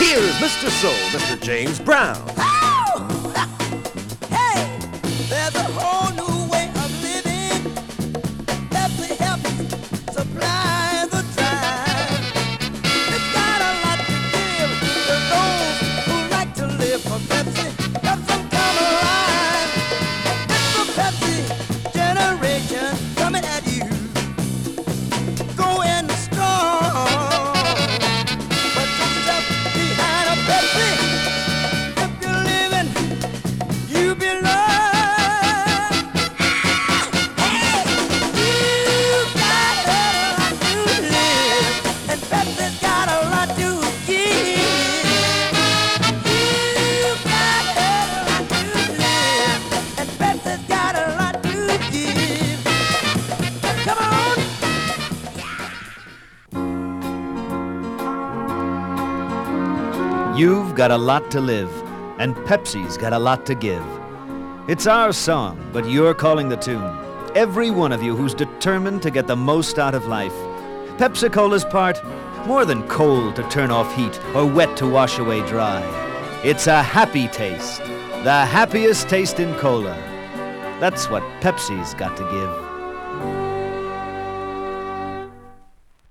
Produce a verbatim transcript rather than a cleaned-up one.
Here's Mister Soul, Mister James Brown. Oh! Hey, there's a whole new way of living. Pepsi helps supply the drive. It's got a lot to give to those who like to live for Pepsi. Pepsi come alive. It's the Pepsi generation coming at you. Going strong. But yourself behind a Pepsi. If you're living, you belong. Hey, you got a lot to live, and Pepsi's got a lot to give. You got a lot to live, and Pepsi's got a lot to give. Come on. You've got a lot to live, and Pepsi's got a lot to give. It's our song, but you're calling the tune. Every one of you who's determined to get the most out of life. Pepsi-Cola's part, more than cold to turn off heat or wet to wash away dry. It's a happy taste, the happiest taste in cola. That's what Pepsi's got to give.